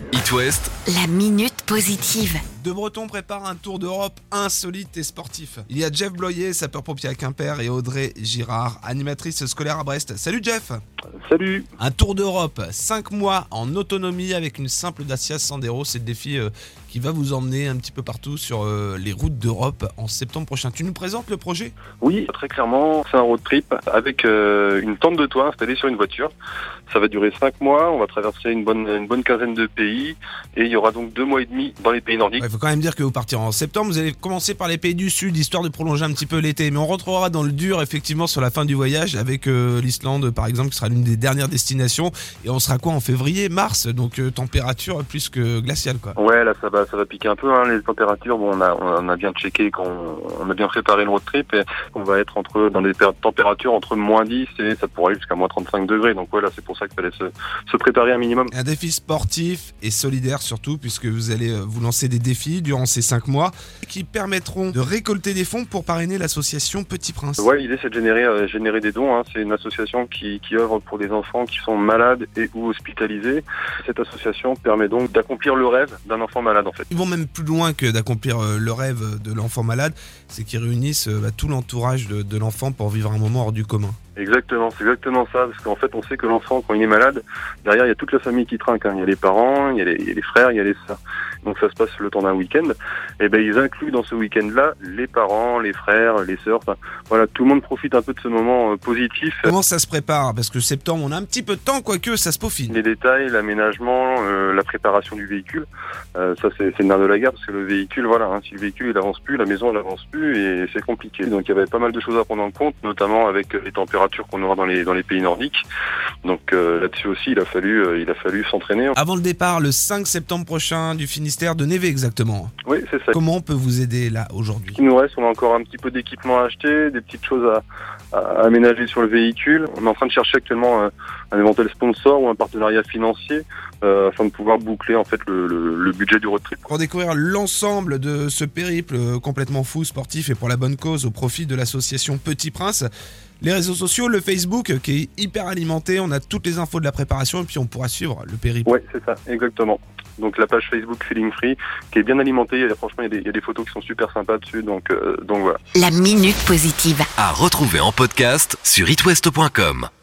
It West, La minute positive. De Breton prépare un tour d'Europe insolite et sportif. Il y a Jeff Bloyer, sapeur-pompier à Quimper, et Audrey Girard, animatrice scolaire à Brest. Salut Jeff. Salut. Un tour d'Europe, 5 mois en autonomie avec une simple Dacia Sandero. C'est le défi qui va vous emmener un petit peu partout sur les routes d'Europe en septembre prochain. Tu nous présentes le projet ? Oui, très clairement, c'est un road trip avec une tente de toit installée sur une voiture. Ça va durer 5 mois, on va traverser une bonne quinzaine de pays et il y aura donc 2 mois et demi dans les pays nordiques. Il faut quand même dire que vous partez en septembre, vous allez commencer par les pays du Sud, histoire de prolonger un petit peu l'été. Mais on rentrera dans le dur effectivement sur la fin du voyage avec l'Islande par exemple, qui sera l'une des dernières destinations. Et on sera quoi en février, mars, donc température plus que glaciale quoi. Ouais, là ça va piquer un peu les températures. Bon, on a bien checké, on a bien préparé le road trip et on va être dans des températures entre moins 10 et ça pourrait aller jusqu'à moins 35 degrés. Donc voilà, c'est pour ça qu'il fallait se préparer un minimum. Un défi sportif et solidaire surtout, puisque vous allez vous lancer des défis durant ces 5 mois qui permettront de récolter des fonds pour parrainer l'association Petit Prince. Ouais, l'idée c'est de générer des dons. C'est une association qui œuvre pour des enfants qui sont malades et ou hospitalisés. Cette association permet donc d'accomplir le rêve d'un enfant malade en fait. Ils vont même plus loin que d'accomplir le rêve de l'enfant malade, c'est qu'ils réunissent tout l'entourage de l'enfant pour vivre un moment hors du commun. Exactement, c'est exactement ça, parce qu'en fait on sait que l'enfant quand il est malade, derrière il y a toute la famille qui trinque, Il y a les parents, il y a les frères, il y a les sœurs. Donc ça se passe le temps d'un week-end, et ils incluent dans ce week-end-là les parents, les frères, les sœurs, voilà, tout le monde profite un peu de ce moment positif. Comment ça se prépare ? Parce que septembre on a un petit peu de temps, quoique ça se peaufine. Les détails, l'aménagement, la préparation du véhicule, ça c'est le nerf de la guerre, parce que le véhicule, voilà, si le véhicule il avance plus, la maison elle avance plus, et c'est compliqué. Donc il y avait pas mal de choses à prendre en compte, notamment avec les températures qu'on aura dans les pays nordiques. Donc là-dessus aussi, il a fallu s'entraîner. Avant le départ, le 5 septembre prochain du Finistère de Neve exactement. Oui, c'est ça. Comment on peut vous aider là aujourd'hui ? Il nous reste, on a encore un petit peu d'équipement à acheter, des petites choses à aménager sur le véhicule. On est en train de chercher actuellement un éventuel sponsor ou un partenariat financier afin de pouvoir boucler en fait le budget du road trip. Pour découvrir l'ensemble de ce périple complètement fou, sportif et pour la bonne cause au profit de l'association Petit Prince, les réseaux sociaux, le Facebook qui est hyper alimenté, on a toutes les infos de la préparation et puis on pourra suivre le périple. Oui, c'est ça, exactement. Donc la page Facebook Feeling Free qui est bien alimentée, franchement il y a des photos qui sont super sympas dessus, donc voilà. La minute positive. à retrouver en podcast sur itwest.com.